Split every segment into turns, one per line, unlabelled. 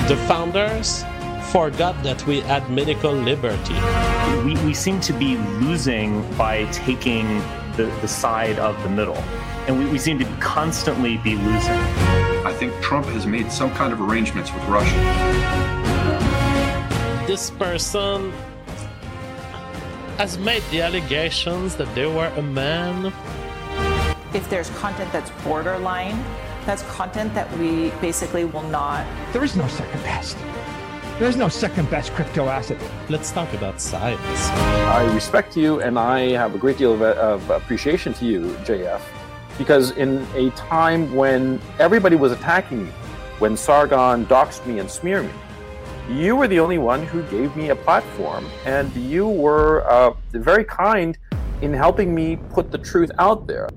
The founders forgot that we had medical liberty.
We seem to be losing by taking the side of the middle. And we seem to constantly be losing.
I think Trump has made some kind of arrangements with Russia.
This person has made the allegations that they were a man.
If there's content that's borderline, that's content that we basically will not.
There is no second best. There's no second best crypto asset.
Let's talk about science.
I respect you, and I have a great deal of appreciation to you, JF, because in a time when everybody was attacking me, when Sargon doxed me and smeared me, you were the only one who gave me a platform, and you were very kind in helping me put the truth out there.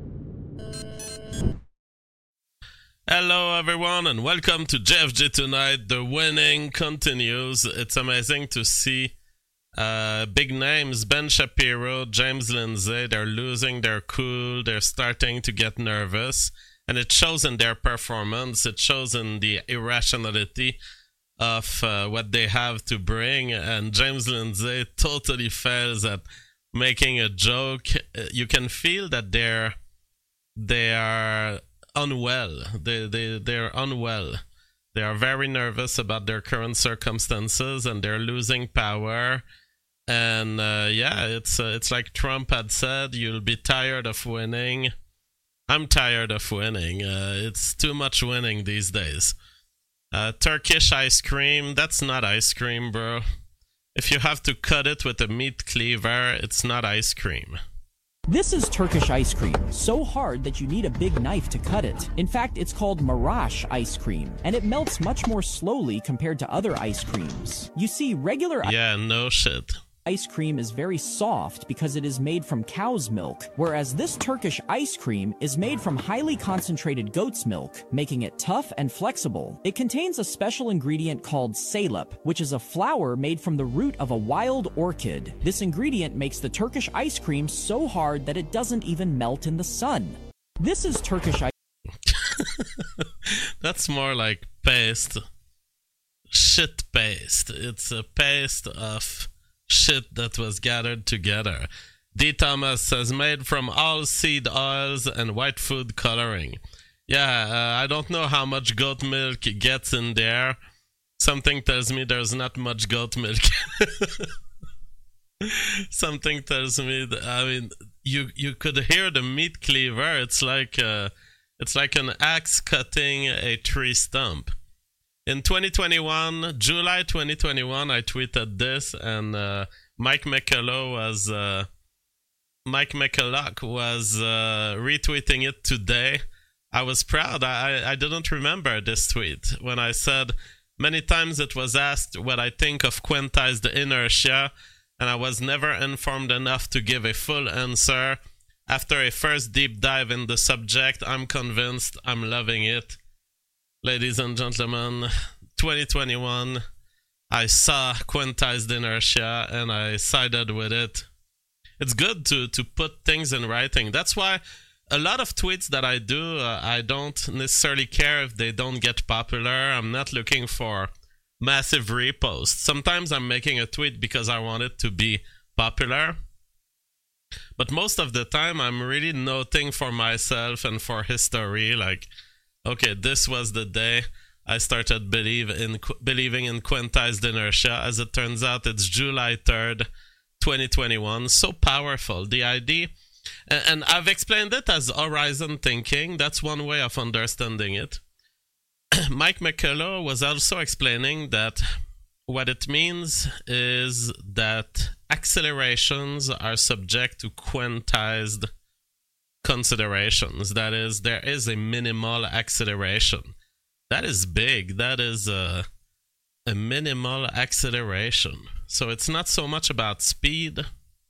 Hello everyone and welcome to JFG Tonight. The winning continues. It's amazing to see big names, Ben Shapiro, James Lindsay, they're losing their cool, they're starting to get nervous, and it shows in their performance, it shows in the irrationality of what they have to bring, and James Lindsay totally fails at making a joke. You can feel that they are unwell. They're unwell. They are very nervous about their current circumstances, and they're losing power. And it's like Trump had said, you'll be tired of winning. I'm tired of winning. It's too much winning these days. Turkish ice cream, that's not ice cream, bro. If you have to cut it with a meat cleaver, it's not ice cream.
This is Turkish ice cream, so hard that you need a big knife to cut it. In fact, it's called Marash ice cream, and it melts much more slowly compared to other ice creams. You see, regular
no shit.
Ice cream is very soft because it is made from cow's milk, whereas this Turkish ice cream is made from highly concentrated goat's milk, making it tough and flexible. It contains a special ingredient called salep, which is a flower made from the root of a wild orchid. This ingredient makes the Turkish ice cream so hard that it doesn't even melt in the sun. This is Turkish ice
That's more like paste. Shit paste. It's a paste of shit that was gathered together. D. Thomas says, made from all seed oils and white food coloring. I don't know how much goat milk gets in there. Something tells me there's not much goat milk. Something tells me that, you could hear the meat cleaver. It's like an axe cutting a tree stump. In 2021, July 2021, I tweeted this, and Mike McCulloch was retweeting it today. I was proud. I didn't remember this tweet when I said many times it was asked what I think of quantized inertia, and I was never informed enough to give a full answer. After a first deep dive in the subject, I'm convinced. I'm loving it. Ladies and gentlemen, 2021, I saw quantized inertia and I sided with it. It's good to put things in writing. That's why a lot of tweets that I do, I don't necessarily care if they don't get popular. I'm not looking for massive reposts. Sometimes I'm making a tweet because I want it to be popular. But most of the time, I'm really noting for myself and for history, like, okay, this was the day I started believing in quantized inertia. As it turns out, it's July 3rd, 2021. So powerful. The idea, and I've explained it as horizon thinking. That's one way of understanding it. Mike McCulloch was also explaining that what it means is that accelerations are subject to quantized considerations. That is, there is a minimal acceleration. That is big. That is a minimal acceleration. So it's not so much about speed.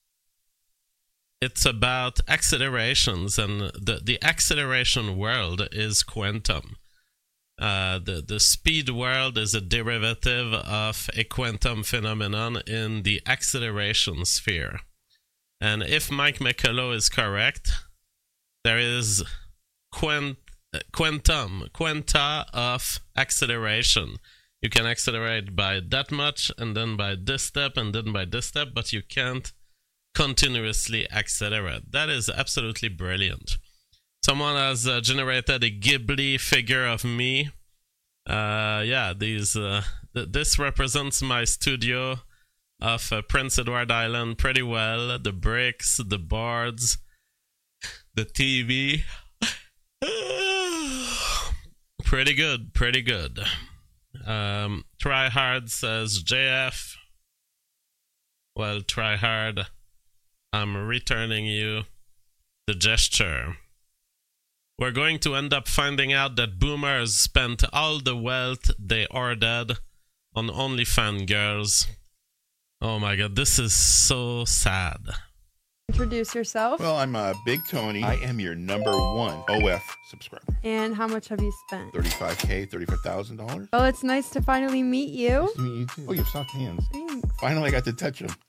It's about accelerations, and the acceleration world is quantum. The speed world is a derivative of a quantum phenomenon in the acceleration sphere. And if Mike McCulloch is correct, there is quanta of acceleration You can accelerate by that much, and then by this step, and then by this step, but you can't continuously accelerate. That is absolutely brilliant. Someone has generated a Ghibli figure of me. This represents my studio of Prince Edward Island pretty well. The bricks, the boards, the TV. Pretty good, pretty good. Try hard says JF. Well, try hard. I'm returning you the gesture. We're going to end up finding out that boomers spent all the wealth they hoarded on OnlyFans girls. Oh my god, this is so sad.
Introduce yourself.
Well, I'm Big Tony. I am your #1 OF subscriber.
And how much have you spent?
$35,000, $35,000.
Well, it's nice to finally meet you.
Nice to meet you too. Oh, you have soft hands.
Thanks.
Finally, I got to touch them.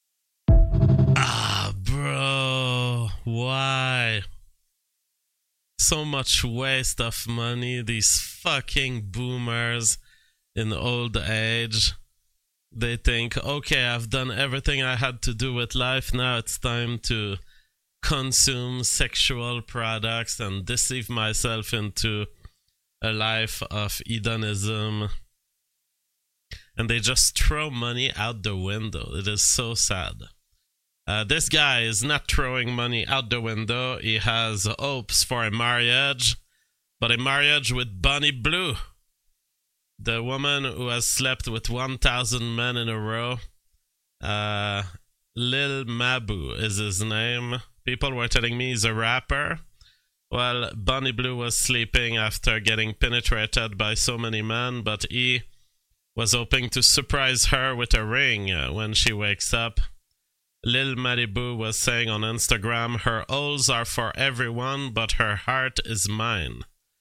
Ah, bro. Why? So much waste of money. These fucking boomers in old age. They think, okay, I've done everything I had to do with life. Now it's time to consume sexual products and deceive myself into a life of hedonism. And they just throw money out the window. It is so sad. This guy is not throwing money out the window. He has hopes for a marriage, but a marriage with Bonnie Blue. The woman who has slept with 1,000 men in a row. Lil Mabu is his name. People were telling me he's a rapper. Well, Bonnie Blue was sleeping after getting penetrated by so many men, but he was hoping to surprise her with a ring when she wakes up. Lil Malibu was saying on Instagram, her holes are for everyone, but her heart is mine.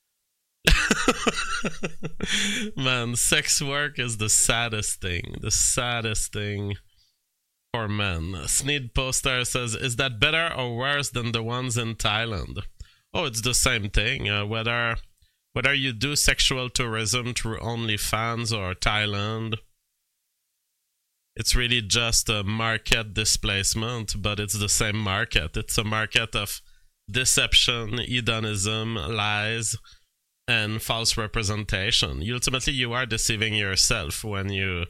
Man, sex work is the saddest thing for men. Sneed Poster says, is that better or worse than the ones in Thailand? Oh, it's the same thing. Whether you do sexual tourism through OnlyFans or Thailand, it's really just a market displacement, but it's the same market. It's a market of deception, hedonism, lies, and false representation. Ultimately, you are deceiving yourself when you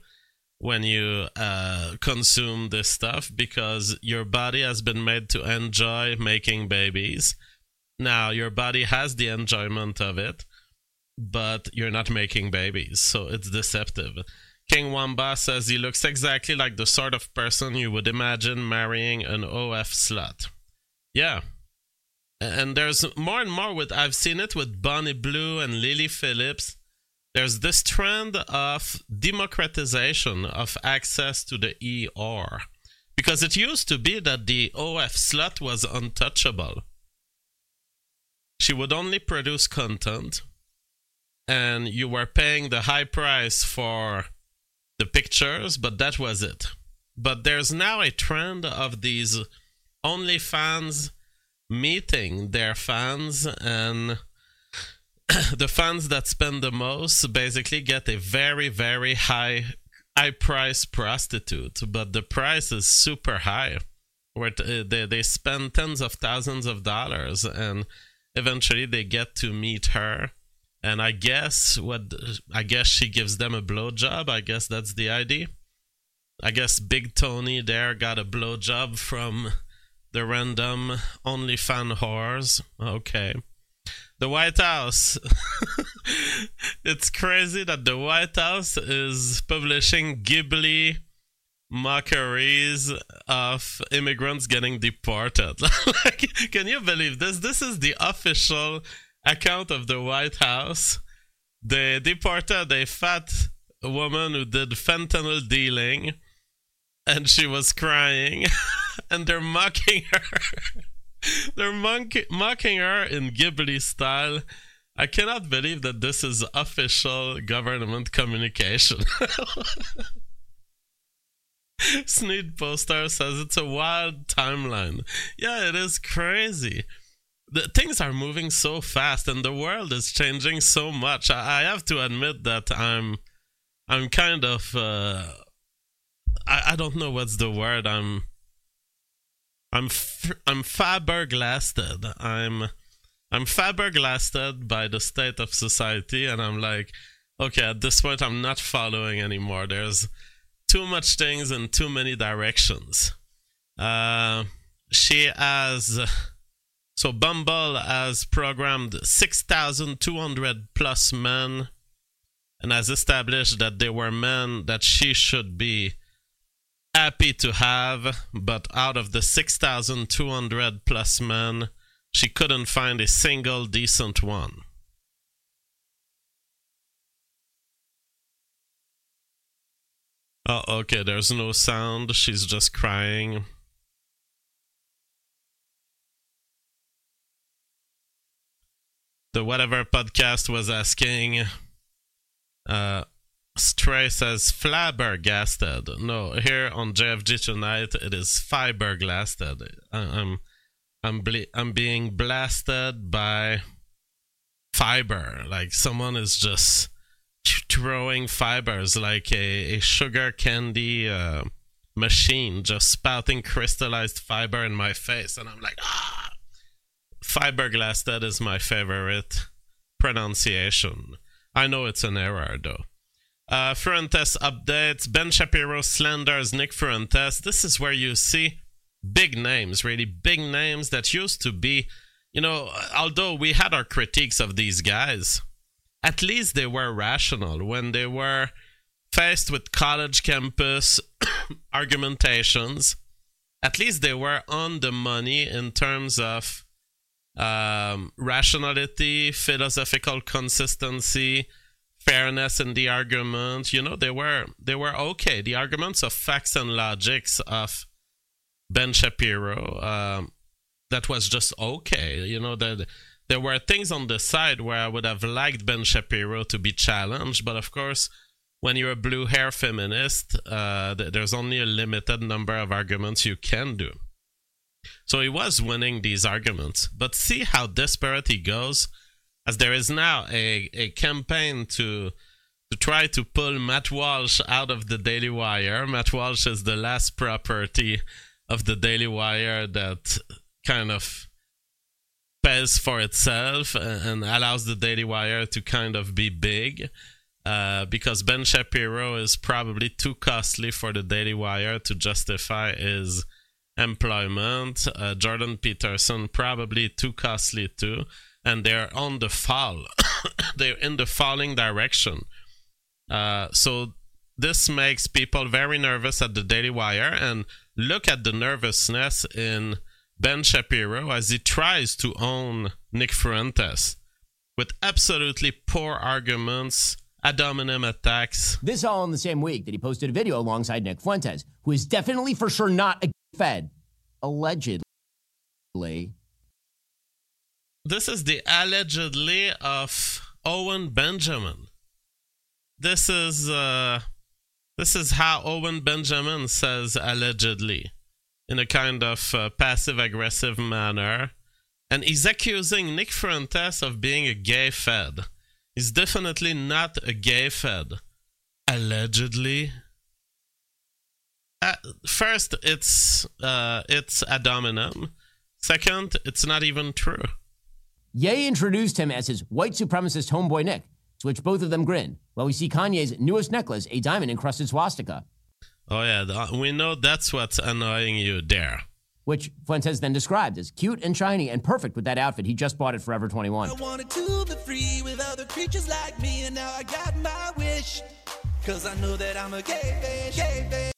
consume this stuff, because your body has been made to enjoy making babies. Now, your body has the enjoyment of it, but you're not making babies, so it's deceptive. King Wamba says he looks exactly like the sort of person you would imagine marrying an OF slut. Yeah. And there's more and more I've seen it with Bonnie Blue and Lily Phillips. There's this trend of democratization of access to the ER. Because it used to be that the OF slut was untouchable. She would only produce content, and you were paying the high price for the pictures, but that was it. But there's now a trend of these OnlyFans meeting their fans, and the fans that spend the most basically get a very, very high price prostitute, but the price is super high, where they spend tens of thousands of dollars, and eventually they get to meet her. And I guess she gives them a blowjob. I guess that's the idea. I guess Big Tony there got a blowjob from the random OnlyFans whores. Okay. The White House. It's crazy that the White House is publishing Ghibli mockeries of immigrants getting deported. Like, can you believe this? This is the official account of the White House. They deported a fat woman who did fentanyl dealing, and she was crying, and they're mocking her. They're mocking her in Ghibli style. I cannot believe that this is official government communication. Sneed Poster says it's a wild timeline. Yeah, it is crazy. Things are moving so fast, and the world is changing so much. I have to admit that I'm I'm kind of I don't know what's the word. I'm flabbergasted. I'm flabbergasted by the state of society, and I'm like, okay, at this point, I'm not following anymore. There's too much things in too many directions. She has, so Bumble has programmed 6,200 plus men and has established that they were men that she should be happy to have, but out of the 6,200 plus men, she couldn't find a single decent one. Oh, okay, there's no sound. She's just crying. The Whatever Podcast was asking, Stray says flabbergasted. No, here on JFG tonight, it is fiberglasted. I'm being blasted by fiber. Like someone is just throwing fibers like a sugar candy machine, just spouting crystallized fiber in my face, and I'm like, ah! Fiberglasted is my favorite pronunciation. I know it's an error though. Fuentes updates. Ben Shapiro slanders Nick Fuentes. This is where you see big names, really big names that used to be, you know, although we had our critiques of these guys, at least they were rational when they were faced with college campus argumentations. At least they were on the money in terms of rationality, philosophical consistency, fairness in the argument. You know, they were okay. The arguments of facts and logics of Ben Shapiro, that was just okay. You know, that there were things on the side where I would have liked Ben Shapiro to be challenged, but of course, when you're a blue hair feminist, there's only a limited number of arguments you can do. So he was winning these arguments, but see how desperate he goes, as there is now a campaign to try to pull Matt Walsh out of the Daily Wire. Matt Walsh is the last property of the Daily Wire that kind of pays for itself and allows the Daily Wire to kind of be big, because Ben Shapiro is probably too costly for the Daily Wire to justify his employment. Jordan Peterson probably too costly too, and they're on the fall. They're in the falling direction. So this makes people very nervous at the Daily Wire, and look at the nervousness in Ben Shapiro as he tries to own Nick Fuentes with absolutely poor arguments, ad hominem attacks.
This all in the same week that he posted a video alongside Nick Fuentes, who is definitely for sure not a Fed, allegedly.
This is the allegedly of Owen Benjamin. This is how Owen Benjamin says allegedly, in a kind of passive-aggressive manner. And he's accusing Nick Fuentes of being a gay Fed. He's definitely not a gay Fed. Allegedly. First, it's ad hominem. Second, it's not even true.
Ye introduced him as his white supremacist homeboy Nick, to which both of them grinned, while we see Kanye's newest necklace, a diamond-encrusted swastika.
Oh yeah, we know that's what's annoying you there.
Which Fuentes then described as cute and shiny and perfect with that outfit he just bought at Forever 21.
I wanted to be free with other creatures like me, and now I got my wish, cause I know that I'm a gay fish.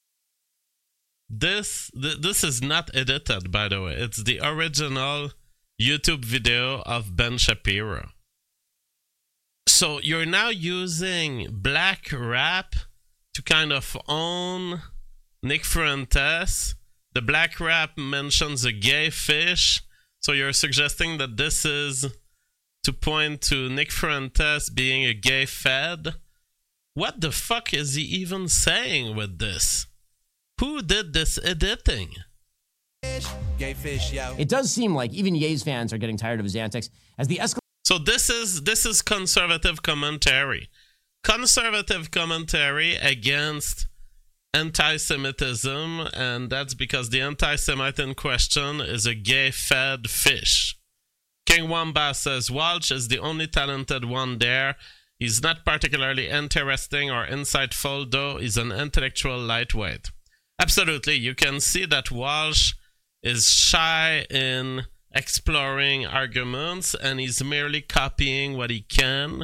This is not edited, by the way. It's the original YouTube video of Ben Shapiro. So you're now using black rap to kind of own Nick Fuentes. The black rap mentions a gay fish. So you're suggesting that this is to point to Nick Fuentes being a gay Fed? What the fuck is he even saying with this? Who did this editing?
Gay fish, yo.
It does seem like even Ye's fans are getting tired of his antics as the
So this is conservative commentary. conservative commentary against anti-Semitism, and that's because the anti-Semite in question is a gay-fed fish. King Wamba says Walsh is the only talented one there. He's not particularly interesting or insightful, though he's an intellectual lightweight. Absolutely, you can see that Walsh is shy in exploring arguments, and he's merely copying what he can.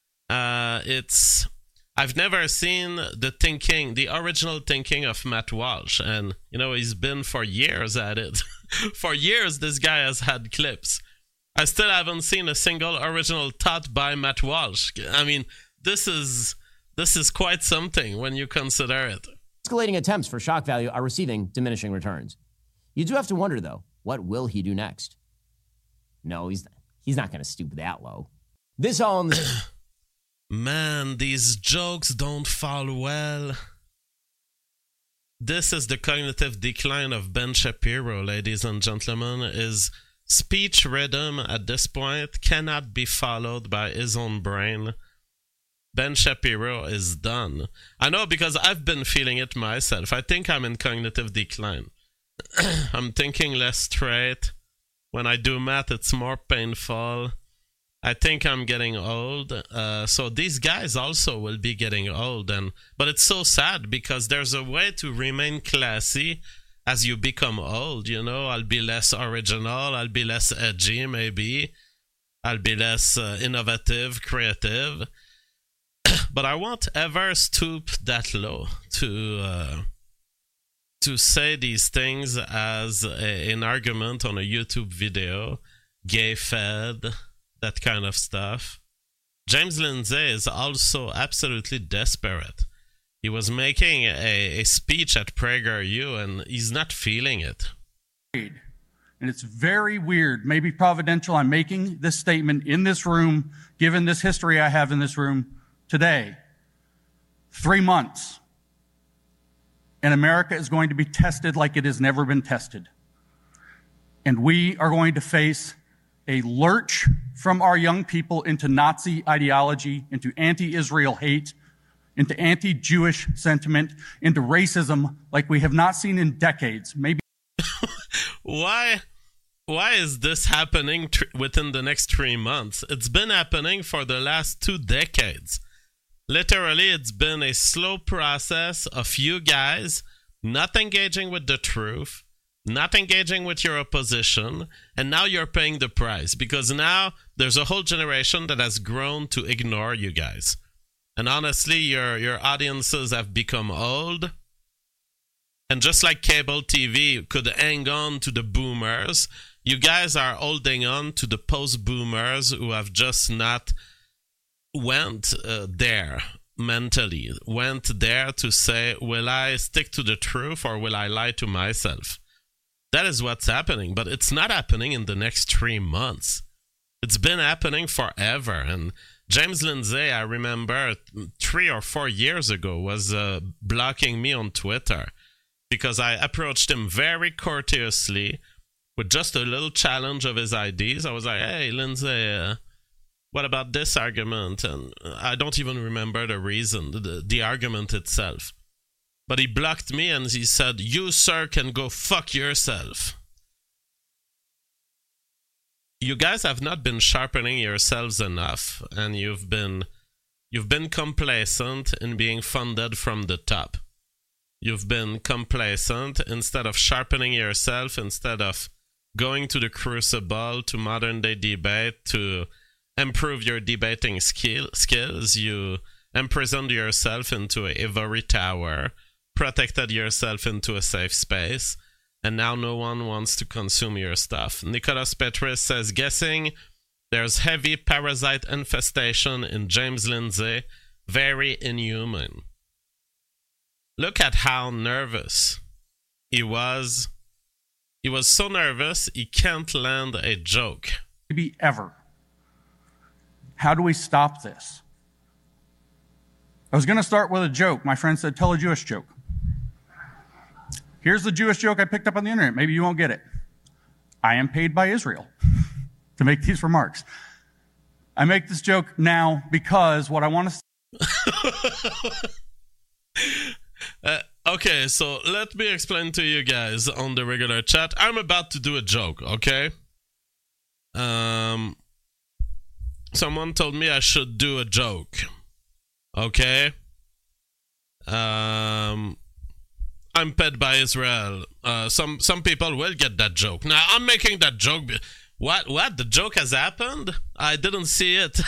I've never seen the original thinking of Matt Walsh, and he's been for years at it. For years, this guy has had clips. I still haven't seen a single original thought by Matt Walsh. I mean, this is quite something when you consider it.
Escalating attempts for shock value are receiving diminishing returns. You do have to wonder, though, what will he do next? No, he's not going to stoop that low. This all in the...
Man, these jokes don't fall well. This is the cognitive decline of Ben Shapiro, ladies and gentlemen. His speech rhythm at this point cannot be followed by his own brain. Ben Shapiro is done. I know, because I've been feeling it myself. I think I'm in cognitive decline. I'm thinking less straight. When I do math, it's more painful. I think I'm getting old. So these guys also will be getting old. But it's so sad, because there's a way to remain classy as you become old. I'll be less original. I'll be less edgy, maybe. I'll be less innovative, creative. But I won't ever stoop that low to say these things as an argument on a YouTube video, gay-fed, that kind of stuff. James Lindsay is also absolutely desperate. He was making a speech at PragerU, and he's not feeling it.
And it's very weird, maybe providential, I'm making this statement in this room, given this history I have in this room today. 3 months. And America is going to be tested like it has never been tested. And we are going to face a lurch from our young people into Nazi ideology, into anti-Israel hate, into anti-Jewish sentiment, into racism like we have not seen in decades. Maybe.
Why is this happening within the next 3 months? It's been happening for the last 2 decades. Literally, it's been a slow process of you guys not engaging with the truth, not engaging with your opposition, and now you're paying the price, because now there's a whole generation that has grown to ignore you guys. And honestly, your audiences have become old. And just like cable TV could hang on to the boomers, you guys are holding on to the post-boomers who have just not went there mentally, went there to say, will I stick to the truth or will I lie to myself? That is what's happening, but it's not happening in the next 3 months. It's been happening forever. And James Lindsay, I remember 3 or 4 years ago, was blocking me on Twitter because I approached him very courteously with just a little challenge of his ideas. I was like, hey, Lindsay, what about this argument? And I don't even remember the reason, the argument itself. But he blocked me and he said, you, sir, can go fuck yourself. You guys have not been sharpening yourselves enough, and you've been complacent in being funded from the top. You've been complacent instead of sharpening yourself, instead of going to the crucible, to modern day debate, to improve your debating skills. You imprisoned yourself into a ivory tower, protected yourself into a safe space, and now no one wants to consume your stuff. Nicholas Petris says, guessing there's heavy parasite infestation in James Lindsay, very inhuman. Look at how nervous he was. He was so nervous, he can't land a joke.
Maybe ever. How do we stop this? I was going to start with a joke. My friend said, tell a Jewish joke. Here's the Jewish joke I picked up on the internet. Maybe you won't get it. I am paid by Israel to make these remarks. I make this joke now because what I want to
Okay, so let me explain to you guys on the regular chat. I'm about to do a joke, okay? Someone told me I should do a joke, okay? I'm paid by Israel. Some people will get that joke. Now, I'm making that joke. What? The joke has happened? I didn't see it.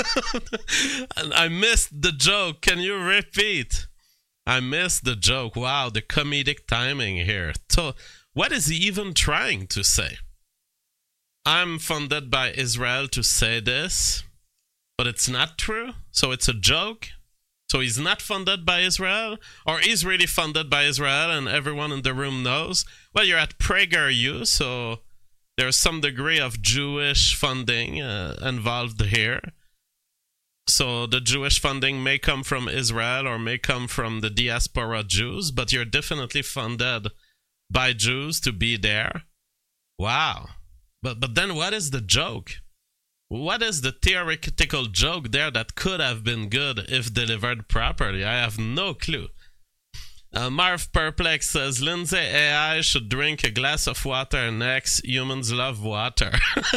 I missed the joke. Can you repeat? I missed the joke. Wow, the comedic timing here. So, what is he even trying to say? I'm funded by Israel to say this, but it's not true? So it's a joke? So he's not funded by Israel? Or he's really funded by Israel and everyone in the room knows? Well, you're at PragerU, so there's some degree of Jewish funding involved here. So the Jewish funding may come from Israel or may come from the diaspora Jews, but you're definitely funded by Jews to be there. Wow. But then what is the joke? What is the theoretical joke there that could have been good if delivered properly? I have no clue. Marv Perplex says, Lindsay, AI should drink a glass of water next. Humans love water.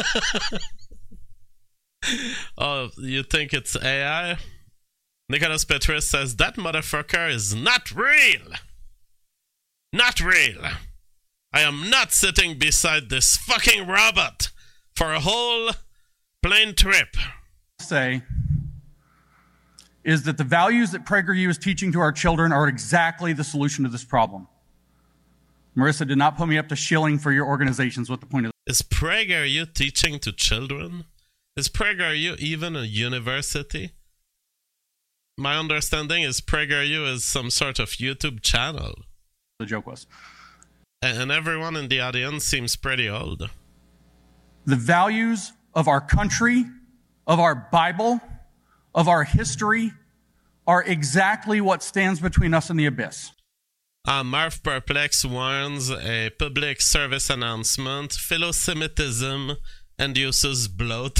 Oh, you think it's AI? Nicholas Petrus says, that motherfucker is not real. Not real. I am not sitting beside this fucking robot for a whole plane trip.
Say is that the values that PragerU is teaching to our children are exactly the solution to this problem. Marissa did not put me up to shilling for your organizations. What the point
is PragerU teaching to children? Is PragerU even a university? My understanding is PragerU is some sort of YouTube channel.
The joke was.
And everyone in the audience seems pretty old.
The values of our country, of our Bible, of our history are exactly what stands between us and the abyss.
Marv Perplex warns a public service announcement, philo-Semitism and uses bloating.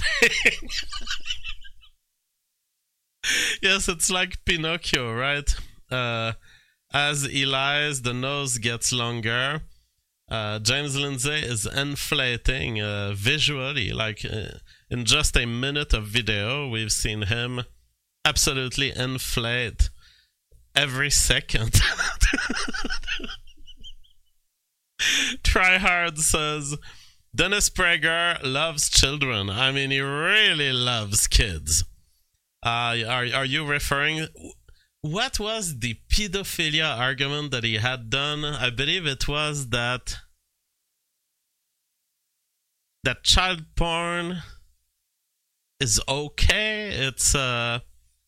Yes, it's like Pinocchio, right? As he lies, the nose gets longer. James Lindsay is inflating visually, like in just a minute of video, we've seen him absolutely inflate every second. Tryhard says, Dennis Prager loves children. I mean, he really loves kids. Are you referring... What was the pedophilia argument that he had done? I believe it was that child porn is okay. It's but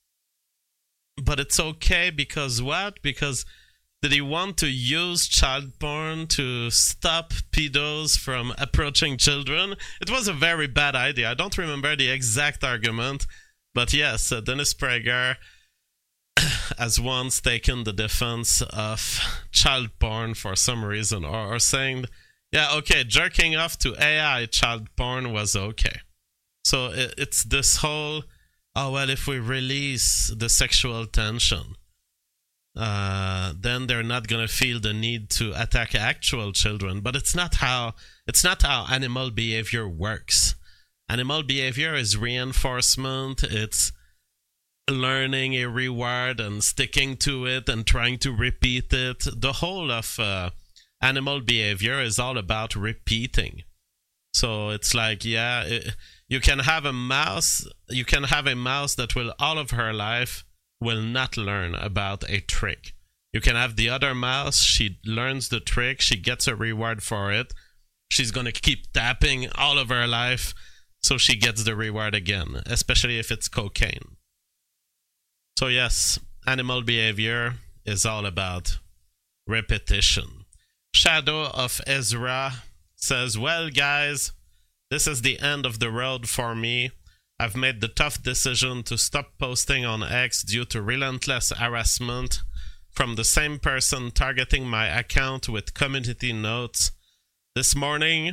it's okay because what? Because did he want to use child porn to stop pedos from approaching children? It was a very bad idea. I don't remember the exact argument, but yes, Dennis Prager has once taken the defense of child porn for some reason, or saying, yeah, okay, jerking off to AI child porn was okay. So it's this whole, oh, well, if we release the sexual tension, then they're not going to feel the need to attack actual children. But it's not how animal behavior works. Animal behavior is reinforcement. It's learning a reward and sticking to it and trying to repeat it. The whole of animal behavior is all about repeating. So it's like, yeah, you can have a mouse that will all of her life will not learn about a trick. You can have the other mouse, she learns the trick, she gets a reward for it. She's going to keep tapping all of her life so she gets the reward again, especially if it's cocaine. So yes, animal behavior is all about repetition. Shadow of Ezra says, well, guys, this is the end of the road for me. I've made the tough decision to stop posting on X due to relentless harassment from the same person targeting my account with community notes. This morning,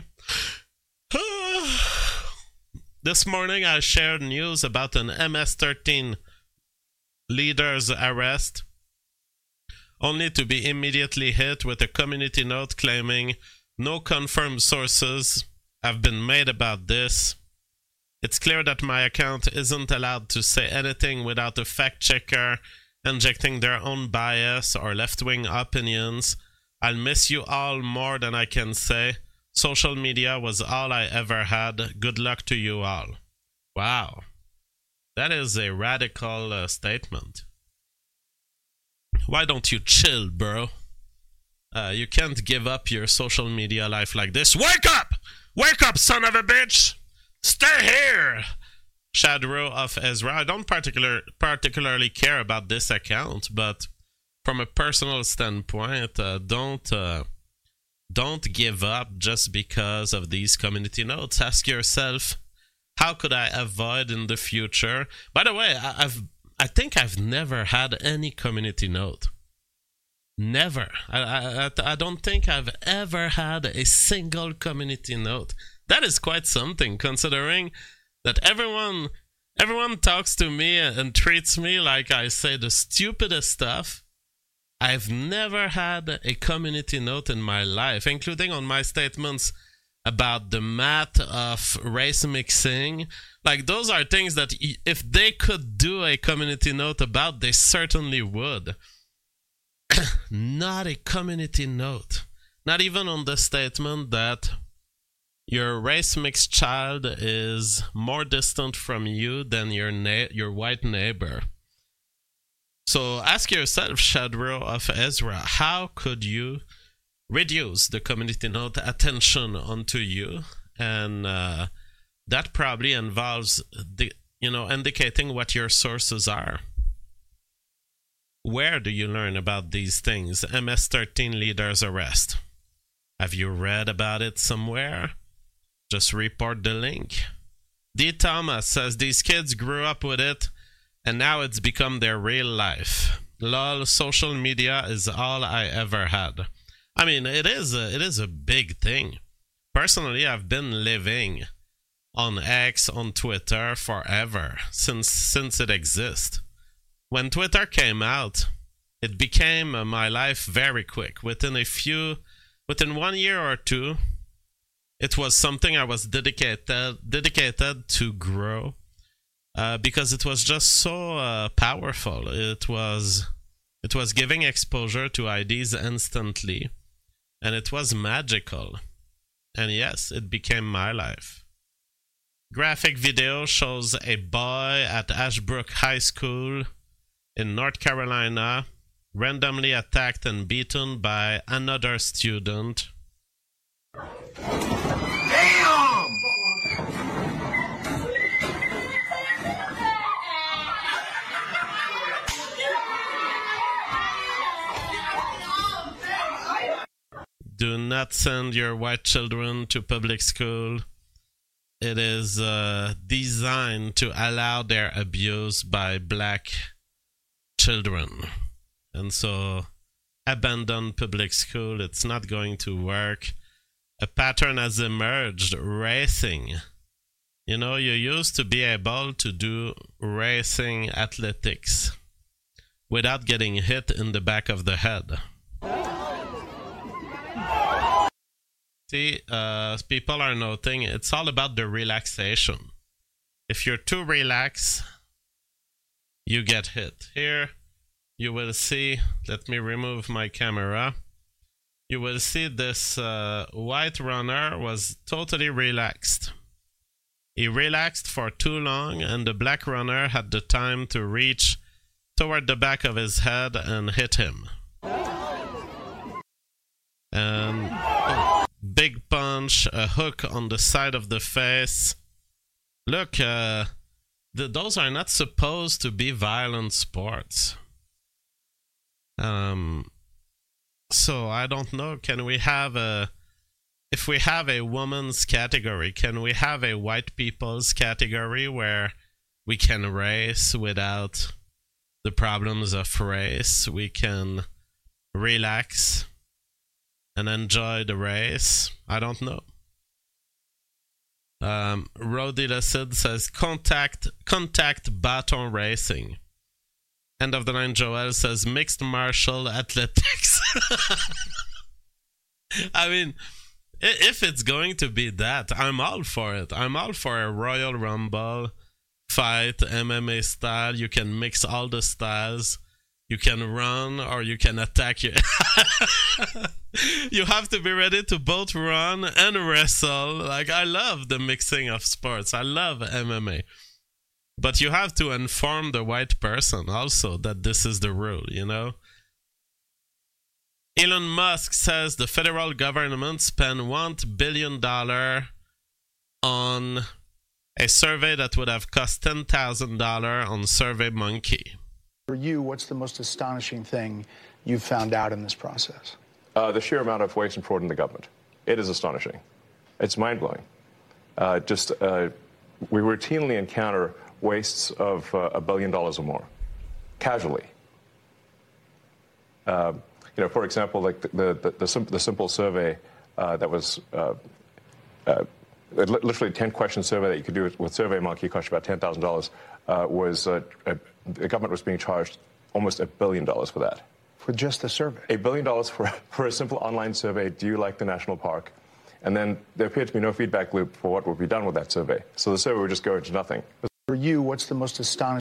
I shared news about an MS-13 leader's arrest, only to be immediately hit with a community note claiming no confirmed sources have been made about this. It's clear that my account isn't allowed to say anything without a fact checker injecting their own bias or left-wing opinions. I'll miss you all more than I can say. Social media was all I ever had. Good luck to you all. Wow. That is a radical statement. Why don't you chill, bro? You can't give up your social media life like this. Wake up! Wake up, son of a bitch! Stay here! Shadro of Ezra. I don't particularly care about this account, but from a personal standpoint, don't give up just because of these community notes. Ask yourself, how could I avoid in the future? By the way, I think I've never had any community note. Never. I don't think I've ever had a single community note. That is quite something, considering that everyone talks to me and treats me like I say the stupidest stuff. I've never had a community note in my life, including on my statements about the math of race mixing. Like, those are things that if they could do a community note about, they certainly would. Not a community note. Not even on the statement that your race mixed child is more distant from you than your white neighbor. So ask yourself, Shadro of Ezra, how could you reduce the community note attention onto you? And that probably involves indicating what your sources are. Where do you learn about these things? MS-13 leader's arrest. Have you read about it somewhere? Just report the link. D. Thomas says these kids grew up with it and now it's become their real life. Lol, social media is all I ever had. I mean, it is a big thing. Personally, I've been living on X, on Twitter forever, since it exists. When Twitter came out, it became my life very quick. Within 1 year or two, it was something I was dedicated to grow, because it was just so powerful. It was giving exposure to IDs instantly, and it was magical. And yes, it became my life. Graphic video shows a boy at Ashbrook High School in North Carolina randomly attacked and beaten by another student.
Damn!
Do not send your white children to public school. It is designed to allow their abuse by black children. And so, abandon public school. It's not going to work. A pattern has emerged. Racing. You know, you used to be able to do racing athletics without getting hit in the back of the head. See, people are noting it's all about the relaxation. If you're too relaxed, you get hit. Here, you will see, let me remove my camera. You will see this white runner was totally relaxed. He relaxed for too long, and the black runner had the time to reach toward the back of his head and hit him. And big punch, a hook on the side of the face. Look, those are not supposed to be violent sports. So I don't know, can we have if we have a woman's category, can we have a white people's category where we can race without the problems of race? We can relax and enjoy the race. I don't know. Rodi Lacid says contact baton racing. End of the line Joel says mixed martial athletics. I mean, if it's going to be that, I'm all for it. I'm all for a Royal Rumble fight, MMA style. You can mix all the styles. You can run or you can attack. You have to be ready to both run and wrestle. Like, I love the mixing of sports. I love MMA. But you have to inform the white person also that this is the rule, you know? Elon Musk says the federal government spent $1 billion on a survey that would have cost $10,000 on SurveyMonkey.
For you, what's the most astonishing thing you've found out in this process?
The sheer amount of waste and fraud in the government. It is astonishing. It's mind-blowing. We routinely encounter wastes of $1 billion or more, casually. For example, like the simple survey that was literally 10-question survey that you could do with SurveyMonkey, cost about $10,000. The government was being charged almost $1 billion for that.
For just the survey?
$1 billion for a simple online survey. Do you like the national park? And then there appeared to be no feedback loop for what would be done with that survey. So the survey would just go into nothing.
For you, what's the most astonishing?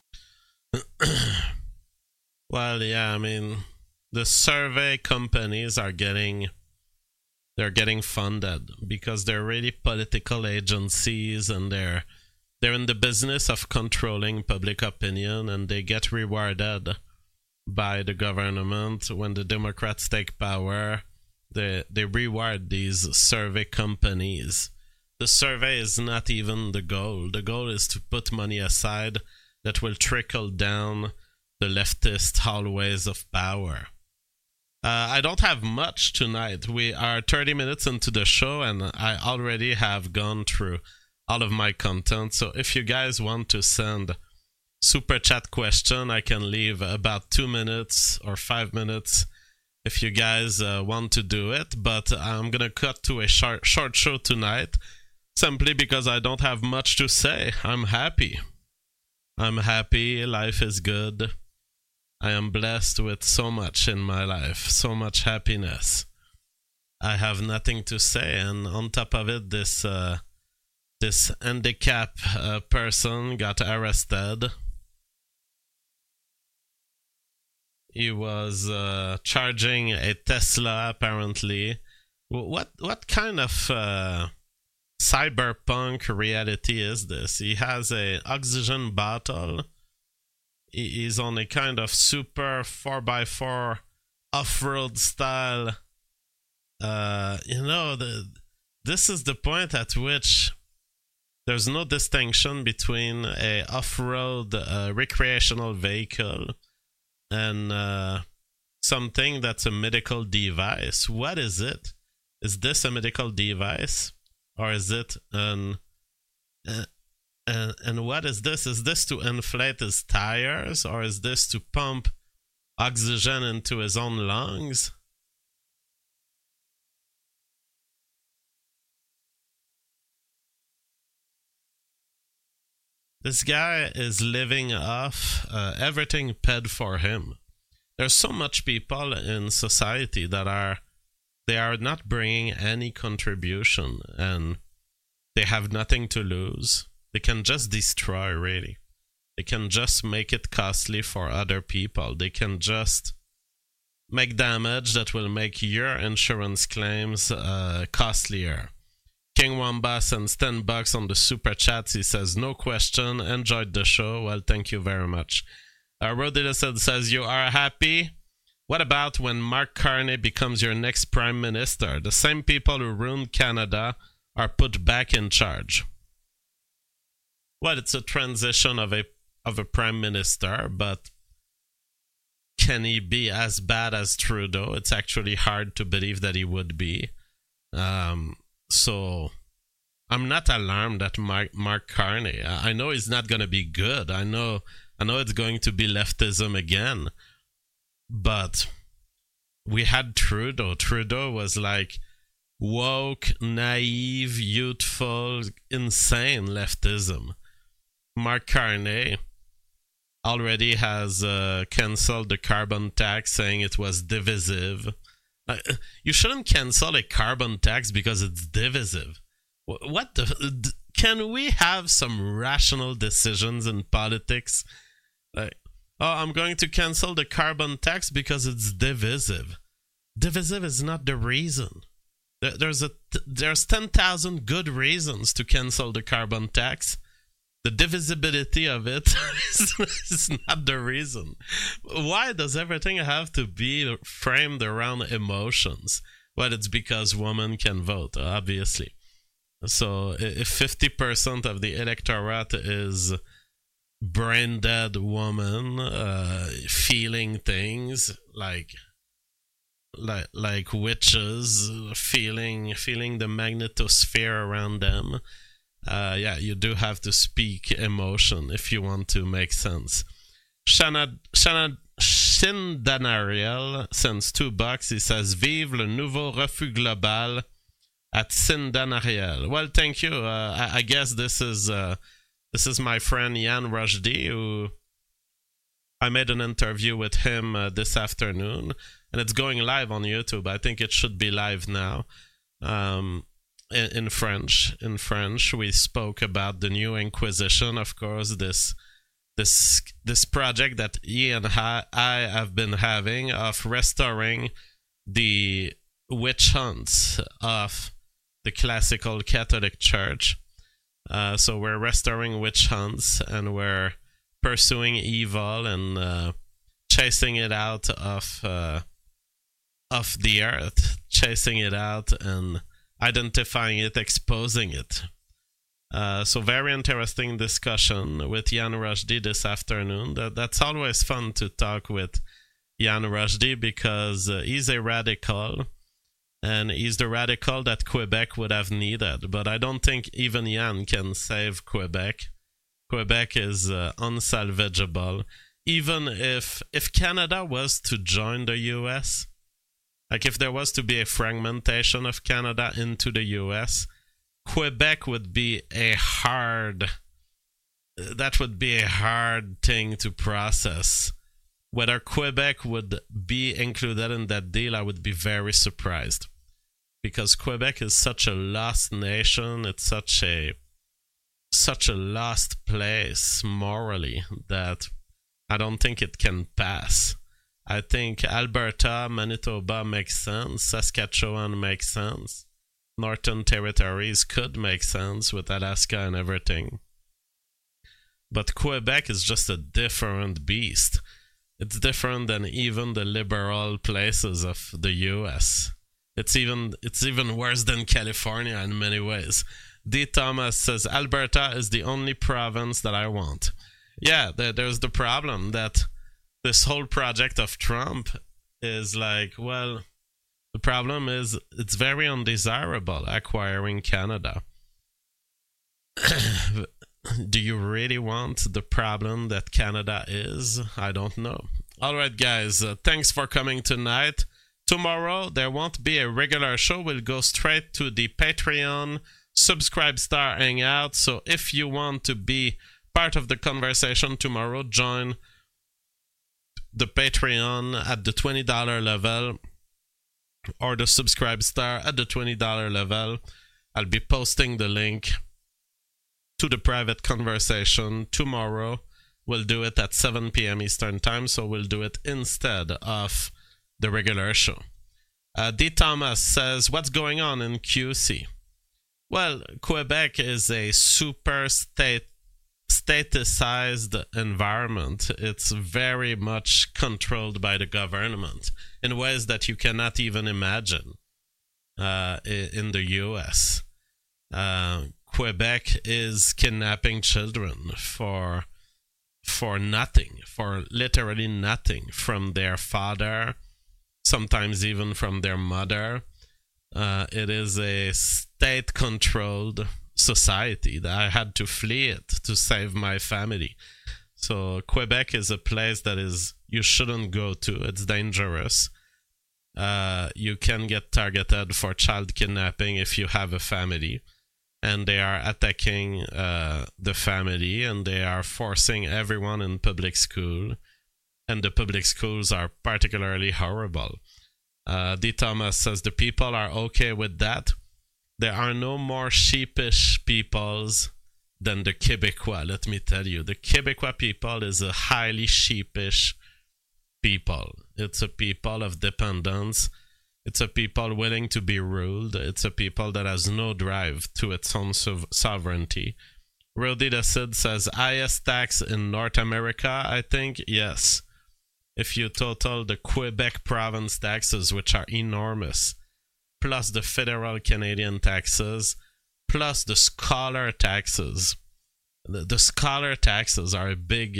Well, yeah, I mean, the survey companies are getting funded because they're really political agencies, and they're in the business of controlling public opinion, and they get rewarded by the government. When the Democrats take power, they reward these survey companies. The survey is not even the goal. The goal is to put money aside that will trickle down the leftist hallways of power. I don't have much tonight. We are 30 minutes into the show, and I already have gone through all of my content. So if you guys want to send super chat question, I can leave about 2 minutes or 5 minutes if you guys want to do it. But I'm going to cut to a short show tonight simply because I don't have much to say. I'm happy. Life is good. I am blessed with so much in my life, so much happiness. I have nothing to say, and on top of it, this handicap person got arrested. He was charging a Tesla, apparently. What kind of cyberpunk reality is this? He has an oxygen bottle. He's on a kind of super 4x4 off-road style. This is the point at which there's no distinction between a off-road recreational vehicle and something that's a medical device. What is it? Is this a medical device? Or is it an... And what is this? Is this to inflate his tires? Or is this to pump oxygen into his own lungs? This guy is living off everything paid for him. There's so much people in society that they are not bringing any contribution, and they have nothing to lose. They can just destroy, really. They can just make it costly for other people. They can just make damage that will make your insurance claims costlier. King Wamba sends $10 on the super chats. He says, no question, enjoyed the show. Well, thank you very much. Rodilison says, you are happy? What about when Mark Carney becomes your next prime minister? The same people who ruined Canada are put back in charge. Well, it's a transition of a prime minister, but can he be as bad as Trudeau? It's actually hard to believe that he would be. So I'm not alarmed at Mark Carney. I know he's not going to be good. I know it's going to be leftism again. But we had Trudeau. Trudeau was like woke, naive, youthful, insane leftism. Mark Carney, already has canceled the carbon tax, saying it was divisive. You shouldn't cancel a carbon tax because it's divisive. What the... Can we have some rational decisions in politics? I'm going to cancel the carbon tax because it's divisive. Divisive is not the reason. There's 10,000 good reasons to cancel the carbon tax. The divisibility of it is not the reason. Why does everything have to be framed around emotions? Well, it's because women can vote, obviously. So if 50% of the electorate is brain-dead woman feeling things like witches, feeling the magnetosphere around them, you do have to speak emotion if you want to make sense. Shindanariel sends $2. He says, Vive le nouveau refus global at Shindanariel. Well, thank you. I guess this is my friend Jan Rushdie, who I made an interview with him this afternoon, and it's going live on YouTube. I think it should be live now. In French, we spoke about the new Inquisition, of course, this project that he and I have been having of restoring the witch hunts of the classical Catholic Church. So we're restoring witch hunts, and we're pursuing evil and chasing it out of the earth, chasing it out and identifying it, exposing it. So very interesting discussion with Jan Rushdie this afternoon. That's always fun to talk with Jan Rushdie because he's a radical, and he's the radical that Quebec would have needed. But I don't think even Jan can save Quebec. Quebec is unsalvageable. Even if Canada was to join the US, like if there was to be a fragmentation of Canada into the US, Quebec would be a hard thing to process. Whether Quebec would be included in that deal, I would be very surprised. Because Quebec is such a lost nation, it's such a lost place morally that I don't think it can pass. I think Alberta, Manitoba makes sense, Saskatchewan makes sense, Northern Territories could make sense with Alaska and everything. But Quebec is just a different beast. It's different than even the liberal places of the US. It's even worse than California in many ways. D. Thomas says, Alberta is the only province that I want. Yeah, there's the problem that this whole project of Trump is like, well, the problem is it's very undesirable acquiring Canada. Do you really want the problem that Canada is? I don't know. All right, guys, thanks for coming tonight. Tomorrow, there won't be a regular show. We'll go straight to the Patreon Subscribe Star Hangout. So if you want to be part of the conversation tomorrow, join the Patreon at the $20 level or the Subscribe Star at the $20 level. I'll be posting the link to the private conversation tomorrow. We'll do it at 7 p.m. Eastern Time, so we'll do it instead of the regular show. D. Thomas says, what's going on in QC? Well, Quebec is a super staticized environment. It's very much controlled by the government in ways that you cannot even imagine in the US. Quebec is kidnapping children for nothing, for literally nothing, from their father, sometimes even from their mother. It is a state-controlled society that I had to flee it to save my family. So Quebec is a place that you shouldn't go to. It's dangerous. You can get targeted for child kidnapping if you have a family. and they are attacking the family, and they are forcing everyone in public school, and the public schools are particularly horrible. D. Thomas says the people are okay with that. There are no more sheepish peoples than the Québécois, let me tell you. The Québécois people is a highly sheepish people. It's a people of dependence. It's a people willing to be ruled. It's a people that has no drive to its own sovereignty. Rudy the Cid says, highest tax in North America, I think? Yes. If you total the Quebec province taxes, which are enormous, plus the federal Canadian taxes, plus the scholar taxes. The scholar taxes are a big...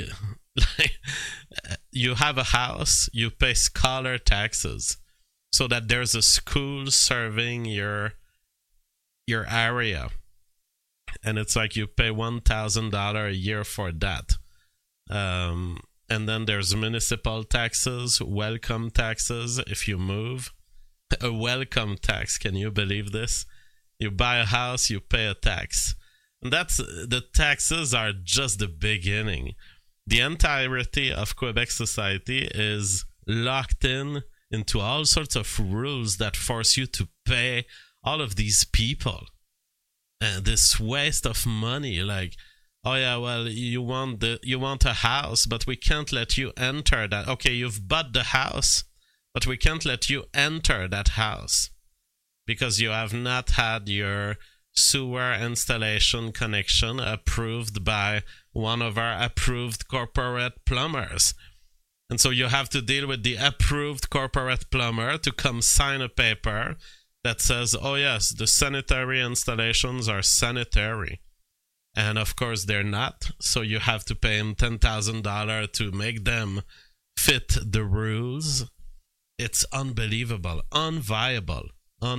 you have a house, you pay scholar taxes, so that there's a school serving your area, and it's like you pay $1,000 a year for that. And then there's municipal taxes, welcome taxes if you move. A welcome tax, can you believe this? You buy a house, you pay a tax. And the taxes are just the beginning. The entirety of Quebec society is locked into all sorts of rules that force you to pay all of these people. And this waste of money, like, oh yeah, well, you want a house, but we can't let you enter that. Okay, you've bought the house, but we can't let you enter that house because you have not had your sewer installation connection approved by one of our approved corporate plumbers. And so you have to deal with the approved corporate plumber to come sign a paper that says, oh yes, the sanitary installations are sanitary. And of course they're not. So you have to pay him $10,000 to make them fit the rules. It's unbelievable. Unviable.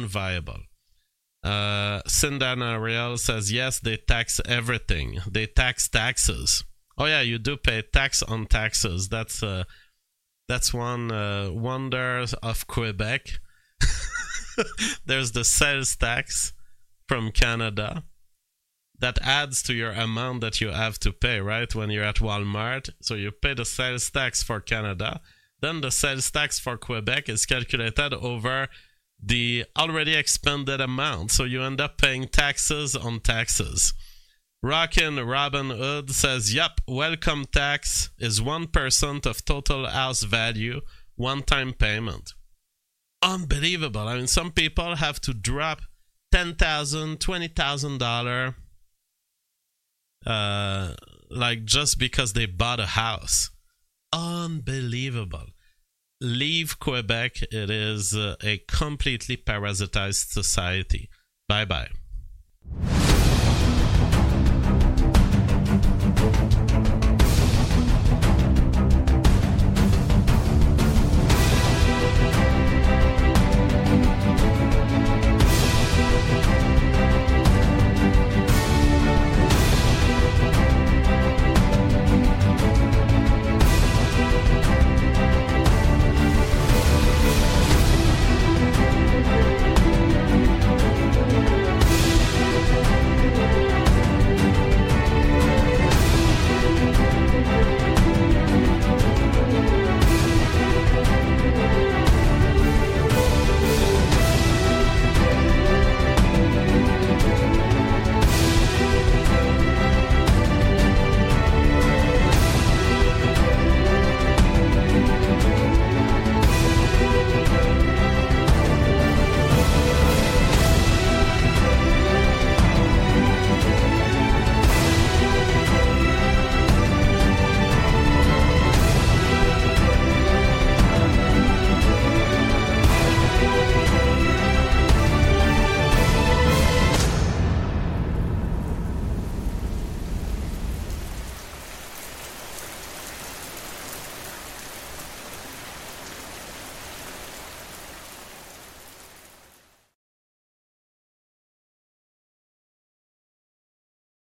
Sindana Real says, yes, they tax everything. They tax taxes. Oh yeah, you do pay tax on taxes. That's one wonder of Quebec. There's the sales tax from Canada that adds to your amount that you have to pay, right? When you're at Walmart, so you pay the sales tax for Canada. Then the sales tax for Quebec is calculated over the already expended amount. So you end up paying taxes on taxes. Rockin' Robin Hood says, yep, welcome tax is 1% of total house value, one-time payment. Unbelievable. I mean, some people have to drop $10,000, $20,000 like just because they bought a house. Unbelievable. Leave Quebec. It is a completely parasitized society. Bye-bye.